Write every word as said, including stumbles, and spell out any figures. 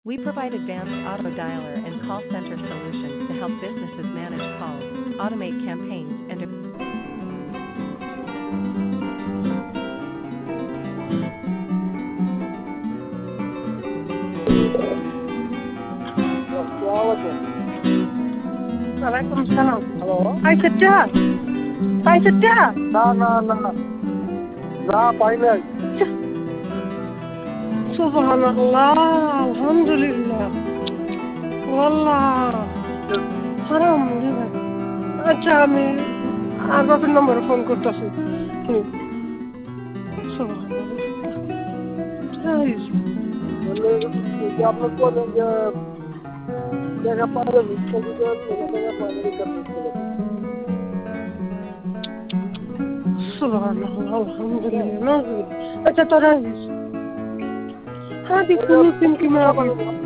We provide advanced auto dialer and call center solutions to help businesses manage calls, automate campaigns, and ওয়ালাইকুম সালাম। Hello. পাইছেন চা? পাইছেন চা? না না না না পাই নাই। সুবহানাল্লাহ, আলহামদুলিল্লাহ, ওয়াল্লাহ হারাম। আচ্ছা, আমি আর বাপের নম্বরে ফোন করতেছি। হুম, সুবহানাল্লাহ। বললে যে আপনি বলেন যে জায়গা পাইলে ভিক্ষা দিবেন, জায়গা পাইলে ভিক্ষা দিবেন। সুবহানাল্লাহ, আলহামদুলিল্লাহ। আচ্ছা, তোরা হ্যাঁ, দেখুন কি